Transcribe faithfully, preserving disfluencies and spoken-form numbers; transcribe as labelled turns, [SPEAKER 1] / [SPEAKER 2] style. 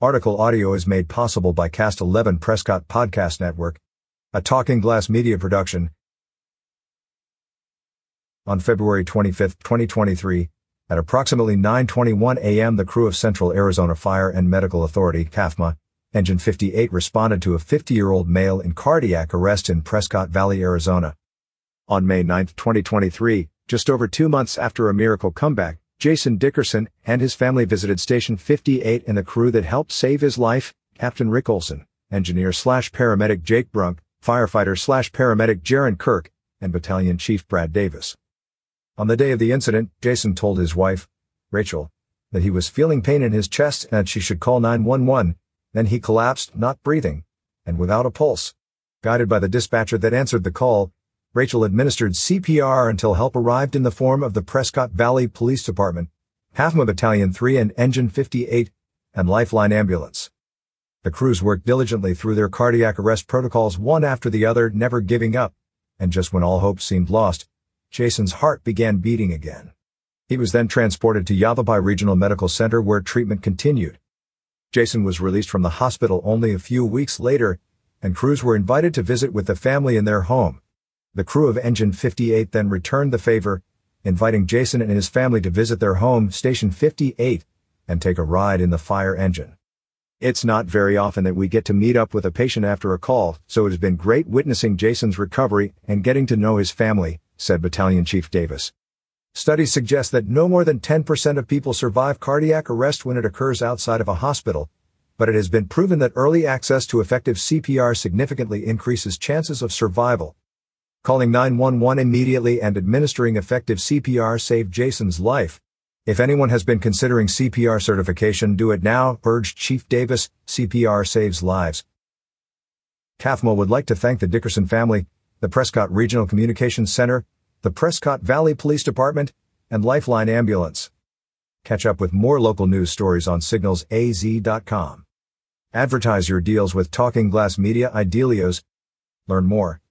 [SPEAKER 1] Article audio is made possible by Cast eleven Prescott Podcast Network, a Talking Glass media production. On February twenty-fifth, twenty twenty-three, at approximately nine twenty-one a m the crew of Central Arizona Fire and Medical Authority, C A F M A, Engine fifty-eight responded to a fifty-year-old male in cardiac arrest in Prescott Valley, Arizona. On May ninth, twenty twenty-three, just over two months after a miracle comeback, Jason Dickerson and his family visited Station fifty-eight and the crew that helped save his life, Captain Rick Olson, engineer-slash-paramedic Jake Brunk, firefighter-slash-paramedic Jaron Kirk, and Battalion Chief Brad Davis. On the day of the incident, Jason told his wife, Rachel, that he was feeling pain in his chest and that she should call nine one one. Then he collapsed, not breathing, and without a pulse. Guided by the dispatcher that answered the call, Rachel administered C P R until help arrived in the form of the Prescott Valley Police Department, C A F M A Battalion three and Engine fifty-eight, and Lifeline Ambulance. The crews worked diligently through their cardiac arrest protocols one after the other, never giving up, and just when all hope seemed lost, Jason's heart began beating again. He was then transported to Yavapai Regional Medical Center where treatment continued. Jason was released from the hospital only a few weeks later, and crews were invited to visit with the family in their home. The crew of Engine fifty-eight then returned the favor, inviting Jason and his family to visit their home, Station fifty-eight, and take a ride in the fire engine. It's not very often that we get to meet up with a patient after a call, so it has been great witnessing Jason's recovery and getting to know his family, said Battalion Chief Davis. Studies suggest that no more than ten percent of people survive cardiac arrest when it occurs outside of a hospital, but it has been proven that early access to effective C P R significantly increases chances of survival. Calling nine one one immediately and administering effective C P R saved Jason's life. If anyone has been considering C P R certification, do it now, urged Chief Davis. C P R saves lives. C A F M A would like to thank the Dickerson family, the Prescott Regional Communications Center, the Prescott Valley Police Department, and Lifeline Ambulance. Catch up with more local news stories on signals A Z dot com. Advertise your deals with Talking Glass Media Idealios. Learn more